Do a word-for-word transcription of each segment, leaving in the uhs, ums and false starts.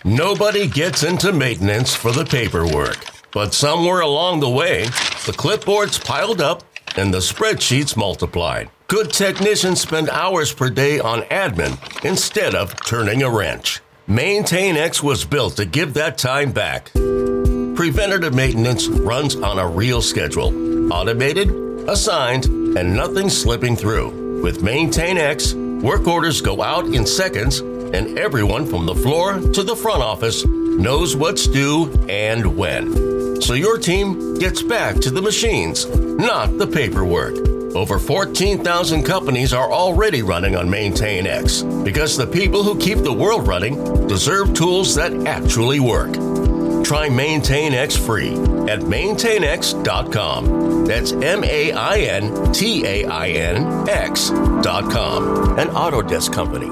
Nobody gets into maintenance for the paperwork. But somewhere along the way, the clipboards piled up and the spreadsheets multiplied. Good technicians spend hours per day on admin instead of turning a wrench. MaintainX was built to give that time back. Preventative maintenance runs on a real schedule. Automated, assigned, and nothing slipping through. With MaintainX, work orders go out in seconds, and everyone from the floor to the front office knows what's due and when. So your team gets back to the machines, not the paperwork. Over fourteen thousand companies are already running on MaintainX because the people who keep the world running deserve tools that actually work. Try MaintainX free at maintain x dot com. That's M A I N T A I N X dot com. An Autodesk company.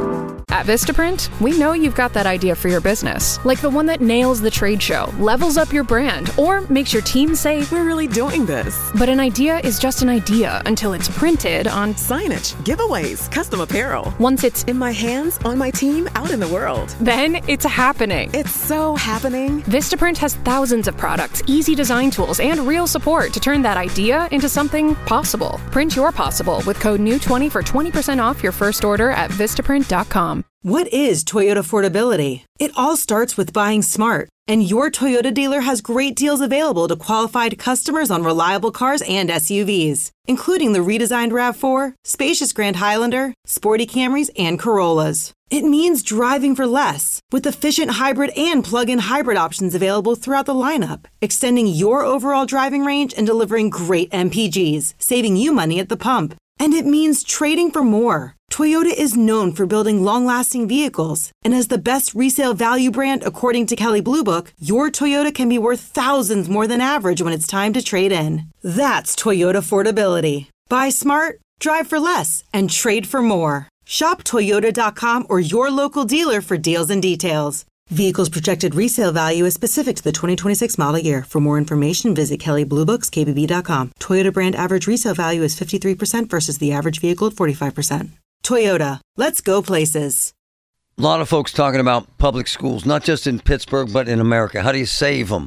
At Vistaprint, we know you've got that idea for your business, like the one that nails the trade show, levels up your brand, or makes your team say, "We're really doing this." But an idea is just an idea until it's printed on signage, giveaways, custom apparel. Once it's in my hands, on my team, out in the world. Then it's happening. It's so happening. Vistaprint has thousands of products, easy design tools, and real support to turn that idea into something possible. Print your possible with code N E W twenty for twenty percent off your first order at vistaprint dot com. What is Toyota affordability? It all starts with buying smart. And your Toyota dealer has great deals available to qualified customers on reliable cars and S U Vs, including the redesigned RAV four, spacious Grand Highlander, sporty Camrys, and Corollas. It means driving for less, with efficient hybrid and plug-in hybrid options available throughout the lineup, extending your overall driving range and delivering great M P Gs, saving you money at the pump. And it means trading for more. Toyota is known for building long-lasting vehicles, and as the best resale value brand according to Kelley Blue Book, your Toyota can be worth thousands more than average when it's time to trade in. That's Toyota affordability. Buy smart, drive for less, and trade for more. Shop Toyota dot com or your local dealer for deals and details. Vehicle's projected resale value is specific to the twenty twenty-six model year. For more information, visit Kelley Blue Books K B B dot com. Toyota brand average resale value is fifty-three percent versus the average vehicle at forty-five percent. Toyota, let's go places. A lot of folks talking about public schools, not just in Pittsburgh, but in America. How do you save them?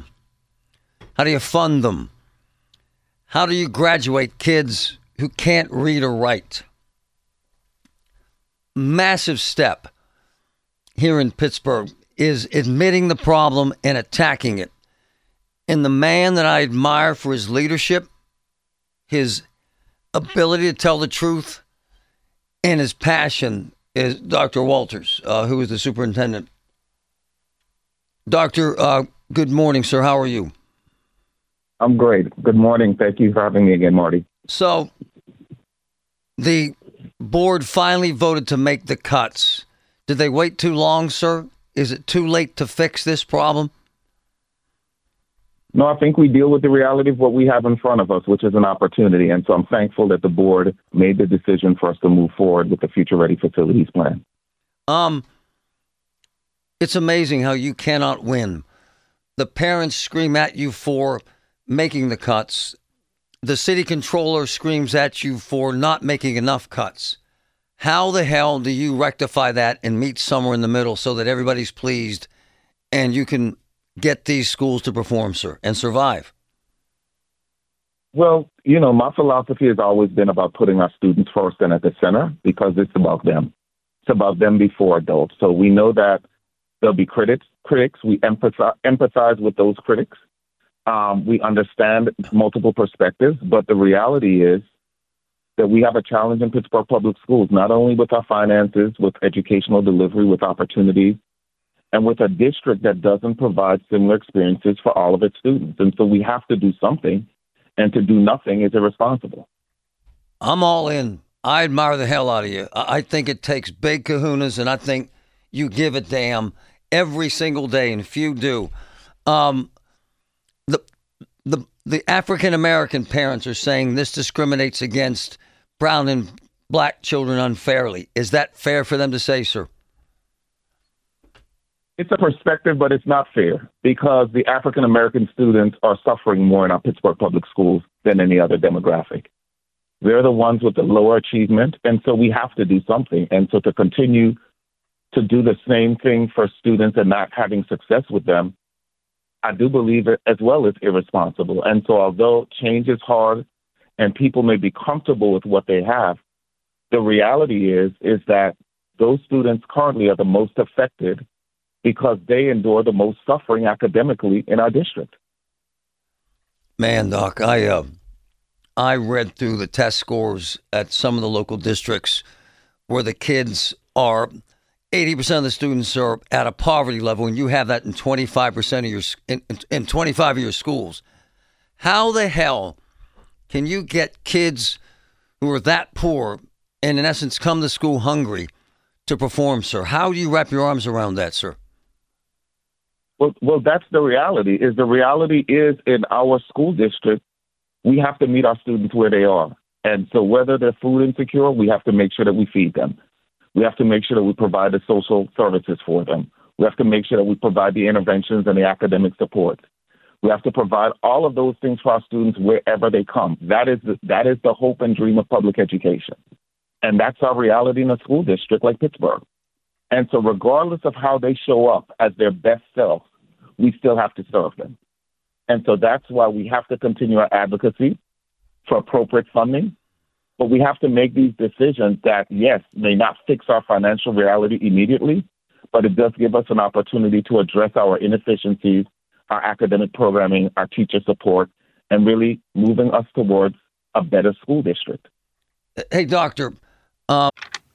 How do you fund them? How do you graduate kids who can't read or write? Massive step here in Pittsburgh is admitting the problem and attacking it. And the man that I admire for his leadership, his ability to tell the truth, and his passion is Doctor Walters, uh, who is the superintendent. Doctor, uh, good morning, sir. How are you? I'm great. Good morning. Thank you for having me again, Marty. So the board finally voted to make the cuts. Did they wait too long, sir? Is it too late to fix this problem? No, I think we deal with the reality of what we have in front of us, which is an opportunity. And so I'm thankful that the board made the decision for us to move forward with the Future Ready Facilities Plan. Um, it's amazing how you cannot win. The parents scream at you for making the cuts. The city controller screams at you for not making enough cuts. How the hell do you rectify that and meet somewhere in the middle so that everybody's pleased and you can get these schools to perform, sir, and survive? Well, you know, my philosophy has always been about putting our students first and at the center because it's about them. It's about them before adults. So we know that there'll be critics. Critics. We empathize, empathize with those critics. Um, we understand multiple perspectives, but the reality is that we have a challenge in Pittsburgh Public Schools, not only with our finances, with educational delivery, with opportunities, and with a district that doesn't provide similar experiences for all of its students. And so we have to do something, and to do nothing is irresponsible. I'm all in. I admire the hell out of you. I think it takes big kahunas, and I think you give a damn every single day, and if you do, um, the the the African American parents are saying this discriminates against brown and black children unfairly. Is that fair for them to say, sir? It's a perspective, but it's not fair because the African American students are suffering more in our Pittsburgh Public Schools than any other demographic. They're the ones with the lower achievement, and so we have to do something. And so to continue to do the same thing for students and not having success with them, I do believe it as well is irresponsible. And so although change is hard and people may be comfortable with what they have, the reality is, is that those students currently are the most affected because they endure the most suffering academically in our district. Man, Doc, I uh, I read through the test scores at some of the local districts where the kids are, eighty percent of the students are at a poverty level, and you have that in twenty-five percent of your, in, in twenty-five of your schools. How the hell can you get kids who are that poor and in essence come to school hungry to perform, sir? How do you wrap your arms around that, sir? Well, well, that's the reality. Is the reality is in our school district, we have to meet our students where they are. And so whether they're food insecure, we have to make sure that we feed them. We have to make sure that we provide the social services for them. We have to make sure that we provide the interventions and the academic support. We have to provide all of those things for our students wherever they come. That is the, that is the hope and dream of public education. And that's our reality in a school district like Pittsburgh. And so regardless of how they show up as their best self, we still have to serve them. And so that's why we have to continue our advocacy for appropriate funding. But we have to make these decisions that, yes, may not fix our financial reality immediately, but it does give us an opportunity to address our inefficiencies, our academic programming, our teacher support, and really moving us towards a better school district. Hey, Doctor. Uh...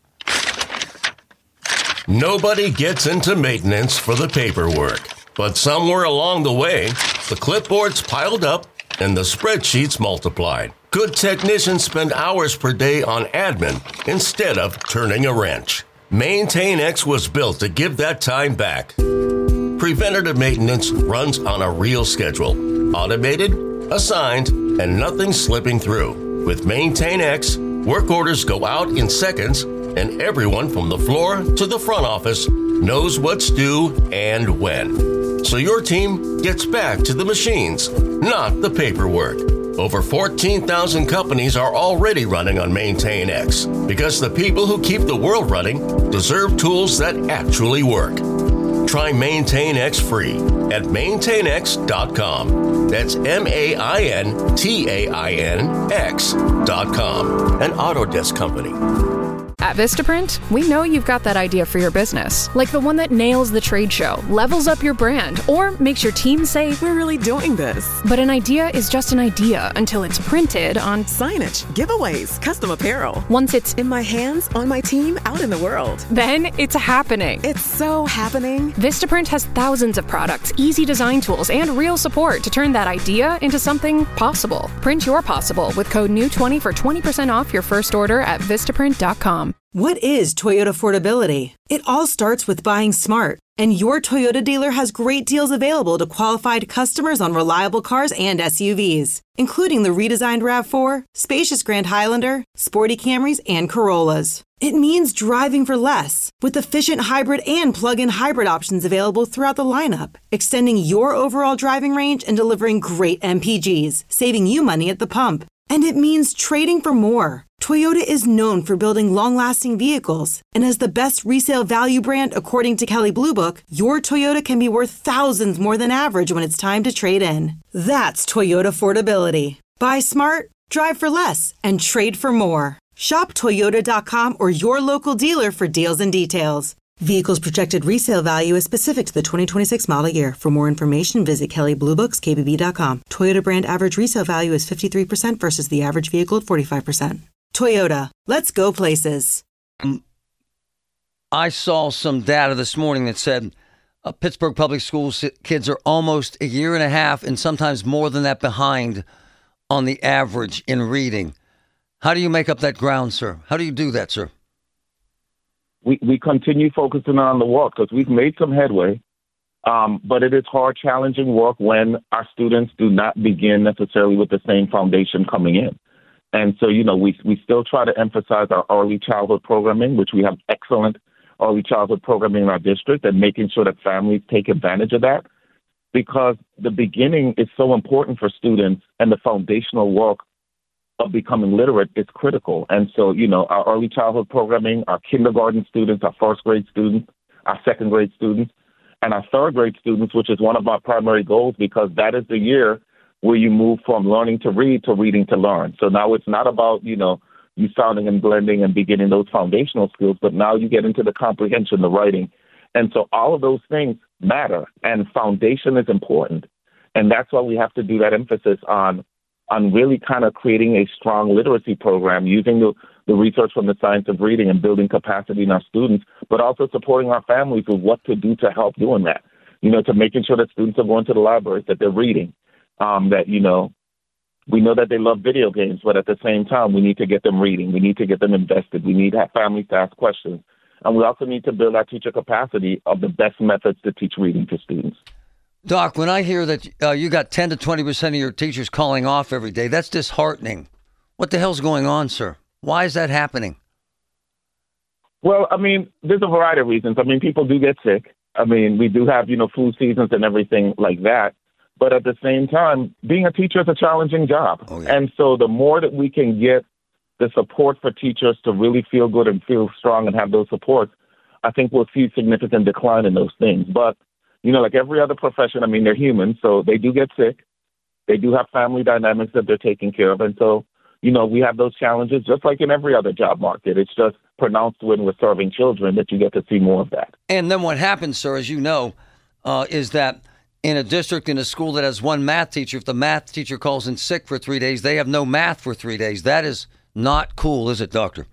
Nobody gets into maintenance for the paperwork, but somewhere along the way, the clipboards piled up and the spreadsheets multiplied. Good technicians spend hours per day on admin instead of turning a wrench. MaintainX was built to give that time back. Preventative maintenance runs on a real schedule, automated, assigned, and nothing slipping through. With MaintainX, work orders go out in seconds, and everyone from the floor to the front office knows what's due and when. So your team gets back to the machines, not the paperwork. Over fourteen thousand companies are already running on MaintainX because the people who keep the world running deserve tools that actually work. Try MaintainX free at maintain x dot com. That's M A I N T A I N X dot com, an Autodesk company. At Vistaprint, we know you've got that idea for your business, like the one that nails the trade show, levels up your brand, or makes your team say, "We're really doing this." But an idea is just an idea until it's printed on signage, giveaways, custom apparel. Once it's in my hands, on my team, out in the world. Then it's happening. It's so happening. Vistaprint has thousands of products, easy design tools, and real support to turn that idea into something possible. Print your possible with code N E W twenty for twenty percent off your first order at vistaprint dot com. What is Toyota affordability? It all starts with buying smart. And your Toyota dealer has great deals available to qualified customers on reliable cars and S U Vs, including the redesigned RAV four, spacious Grand Highlander, sporty Camrys, and Corollas. It means driving for less, with efficient hybrid and plug-in hybrid options available throughout the lineup, extending your overall driving range and delivering great M P Gs, saving you money at the pump. And it means trading for more. Toyota is known for building long-lasting vehicles, and as the best resale value brand according to Kelley Blue Book, your Toyota can be worth thousands more than average when it's time to trade in. That's Toyota affordability. Buy smart, drive for less, and trade for more. Shop Toyota dot com or your local dealer for deals and details. Vehicle's projected resale value is specific to the twenty twenty-six model year. For more information, visit Kelley Blue Books K B B dot com. Toyota brand average resale value is fifty-three percent versus the average vehicle at forty-five percent. Toyota, let's go places. I saw some data this morning that said uh, Pittsburgh Public Schools kids are almost a year and a half and sometimes more than that behind on the average in reading. How do you make up that ground, sir? How do you do that, sir? We we continue focusing on the work because we've made some headway, um, but it is hard, challenging work when our students do not begin necessarily with the same foundation coming in. And so, you know, we we still try to emphasize our early childhood programming, which we have excellent early childhood programming in our district, and making sure that families take advantage of that, because the beginning is so important for students, and the foundational work of becoming literate is critical. And so, you know, our early childhood programming, our kindergarten students, our first grade students, our second grade students, and our third grade students, which is one of our primary goals because that is the year where you move from learning to read to reading to learn. So now it's not about, you know, you sounding and blending and beginning those foundational skills, but now you get into the comprehension, the writing. And so all of those things matter, and foundation is important. And that's why we have to do that emphasis on on really kind of creating a strong literacy program, using the, the research from the science of reading and building capacity in our students, but also supporting our families with what to do to help doing that. You know, to making sure that students are going to the libraries, that they're reading, um, that, you know, we know that they love video games, but at the same time, we need to get them reading. We need to get them invested. We need to have families to ask questions. And we also need to build our teacher capacity of the best methods to teach reading to students. Doc, when I hear that uh, you got ten to twenty percent of your teachers calling off every day, that's disheartening. What the hell's going on, sir? Why is that happening? Well, I mean, there's a variety of reasons. I mean, people do get sick. I mean, we do have, you know, flu seasons and everything like that. But at the same time, being a teacher is a challenging job. Oh, yeah. And so the more that we can get the support for teachers to really feel good and feel strong and have those supports, I think we'll see significant decline in those things. But, you know, like every other profession, I mean, they're human, so they do get sick. They do have family dynamics that they're taking care of. And so, you know, we have those challenges just like in every other job market. It's just pronounced when we're serving children that you get to see more of that. And then what happens, sir, as you know, uh, is that in a district, in a school that has one math teacher, if the math teacher calls in sick for three days, they have no math for three days. That is not cool, is it, Doctor?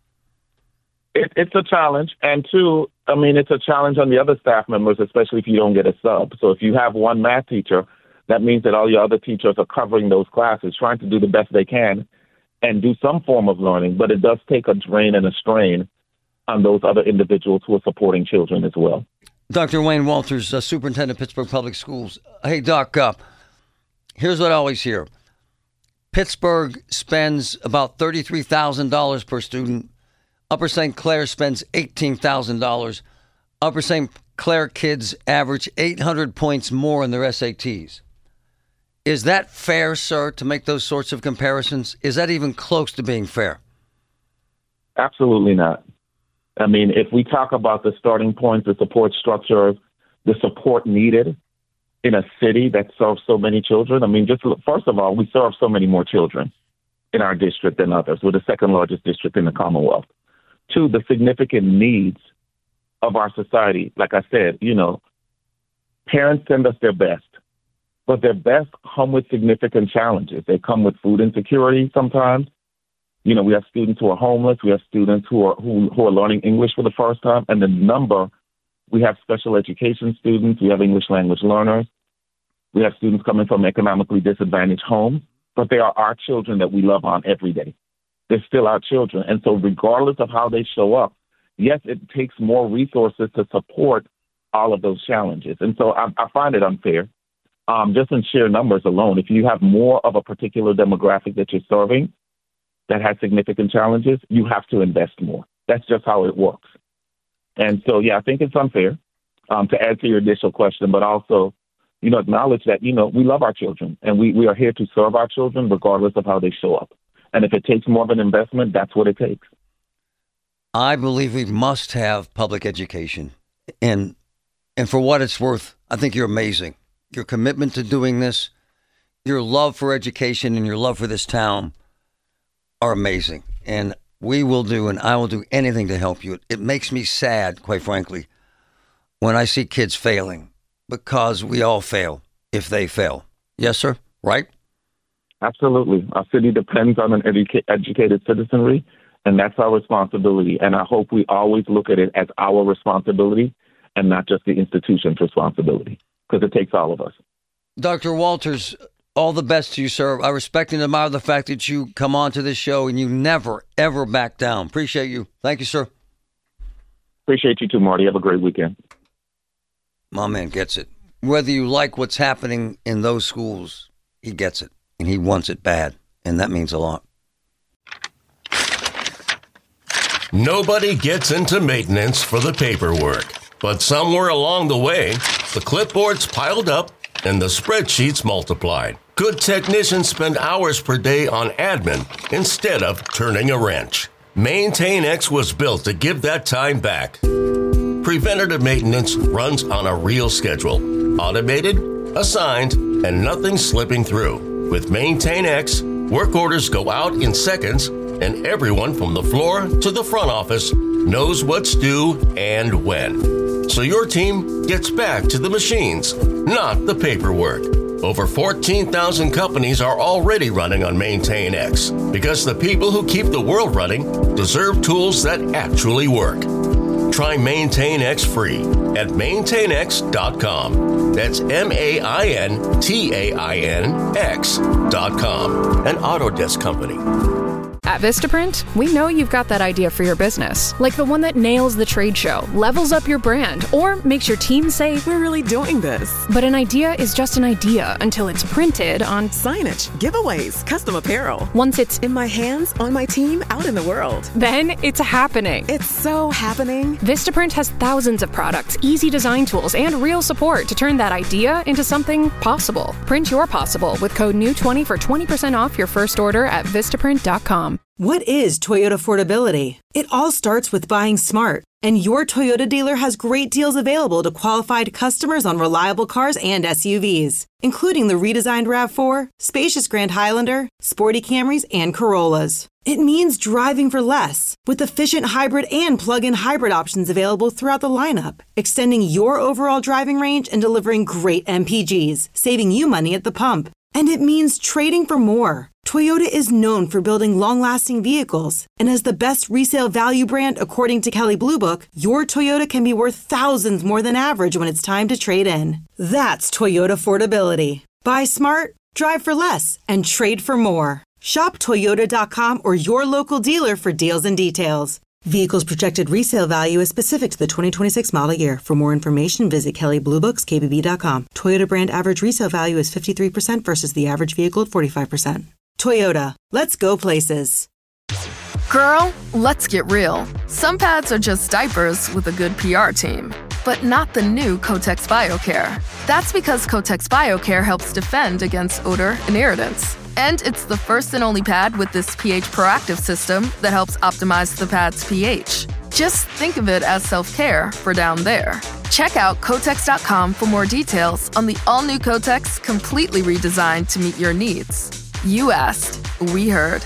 It, it's a challenge. And two, I mean, it's a challenge on the other staff members, especially if you don't get a sub. So if you have one math teacher, that means that all your other teachers are covering those classes, trying to do the best they can and do some form of learning. But it does take a drain and a strain on those other individuals who are supporting children as well. Doctor Wayne Walters, uh, Superintendent of Pittsburgh Public Schools. Hey, Doc, uh, here's what I always hear. Pittsburgh spends about thirty-three thousand dollars per student. Upper Saint Clair spends eighteen thousand dollars. Upper Saint Clair kids average eight hundred points more in their S A Ts. Is that fair, sir, to make those sorts of comparisons? Is that even close to being fair? Absolutely not. I mean, if we talk about the starting points, the support structure, the support needed in a city that serves so many children, I mean, just look, first of all, we serve so many more children in our district than others. We're the second largest district in the Commonwealth. Two, the significant needs of our society. Like I said, you know, parents send us their best, but their best come with significant challenges. They come with food insecurity sometimes. You know, we have students who are homeless. We have students who are who, who are learning English for the first time. And the number, we have special education students. We have English language learners. We have students coming from economically disadvantaged homes. But they are our children that we love on every day. They're still our children. And so regardless of how they show up, yes, it takes more resources to support all of those challenges. And so I, I find it unfair. Um, just in sheer numbers alone, if you have more of a particular demographic that you're serving that has significant challenges, you have to invest more. That's just how it works. And so, yeah, I think it's unfair um, to add to your initial question, but also, you know, acknowledge that, you know, we love our children and we, we are here to serve our children regardless of how they show up. And if it takes more of an investment, that's what it takes. I believe we must have public education. And and for what it's worth, I think you're amazing. Your commitment to doing this, your love for education and your love for this town are amazing. And we will do, and I will do anything to help you. It, it makes me sad, quite frankly, when I see kids failing, because we all fail if they fail. Yes, sir? Right? Absolutely. Our city depends on an educa- educated citizenry, and that's our responsibility. And I hope we always look at it as our responsibility and not just the institution's responsibility, because it takes all of us. Doctor Walters, all the best to you, sir. I respect and admire the fact that you come on to this show and you never, ever back down. Appreciate you. Thank you, sir. Appreciate you too, Marty. Have a great weekend. My man gets it. Whether you like what's happening in those schools, he gets it. And he wants it bad. And that means a lot. Nobody gets into maintenance for the paperwork. But somewhere along the way, the clipboards piled up and the spreadsheets multiplied. Good technicians spend hours per day on admin instead of turning a wrench. MaintainX was built to give that time back. Preventative maintenance runs on a real schedule, automated, assigned, and nothing slipping through. With MaintainX, work orders go out in seconds, and everyone from the floor to the front office knows what's due and when. So your team gets back to the machines, not the paperwork. Over fourteen thousand companies are already running on MaintainX because the people who keep the world running deserve tools that actually work. Try MaintainX free at maintain x dot com. That's M A I N T A I N X dot com. An Autodesk company. At Vistaprint, we know you've got that idea for your business, like the one that nails the trade show, levels up your brand, or makes your team say, We're really doing this. but an idea is just an idea until it's printed on. Signage, giveaways, custom apparel. Once it's In my hands, on my team, out in the world. then it's happening. It's so happening. Vistaprint has thousands of products, easy design tools, and real support to turn that idea into something possible. Print your possible with code new twenty for twenty percent off your first order at vistaprint dot com. What is Toyota affordability? It all starts with buying smart. And your Toyota dealer has great deals available to qualified customers on reliable cars and S U Vs, including the redesigned RAV four, spacious Grand Highlander, sporty Camrys, and Corollas. It means driving for less, with efficient hybrid and plug-in hybrid options available throughout the lineup, extending your overall driving range and delivering great M P Gs, saving you money at the pump. And it means trading for more. Toyota is known for building long-lasting vehicles, and as the best resale value brand according to Kelley Blue Book, your Toyota can be worth thousands more than average when it's time to trade in. That's Toyota affordability. Buy smart, drive for less, and trade for more. Shop Toyota dot com or your local dealer for deals and details. Vehicles projected resale value is specific to the twenty twenty-six model year. For more information, visit Kelley Blue Books K B B dot com. Toyota brand average resale value is fifty-three percent versus the average vehicle at forty-five percent. Toyota, let's go places. Girl, let's get real. Some pads are just diapers with a good P R team, but not the new Kotex BioCare. That's because Kotex BioCare helps defend against odor and irritants. And it's the first and only pad with this pH proactive system that helps optimize the pad's pH. Just think of it as self-care for down there. Check out Kotex dot com for more details on the all-new Kotex, completely redesigned to meet your needs. You asked, we heard.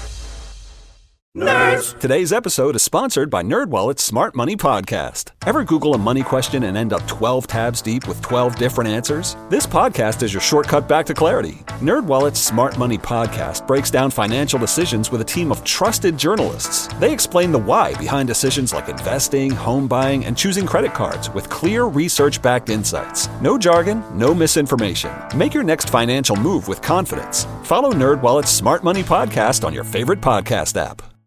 Nerds! Today's episode is sponsored by NerdWallet's Smart Money Podcast. Ever Google a money question and end up twelve tabs deep with twelve different answers? This podcast is your shortcut back to clarity. NerdWallet's Smart Money Podcast breaks down financial decisions with a team of trusted journalists. They explain the why behind decisions like investing, home buying, and choosing credit cards with clear research-backed insights. No jargon, no misinformation. Make your next financial move with confidence. Follow NerdWallet's Smart Money Podcast on your favorite podcast app.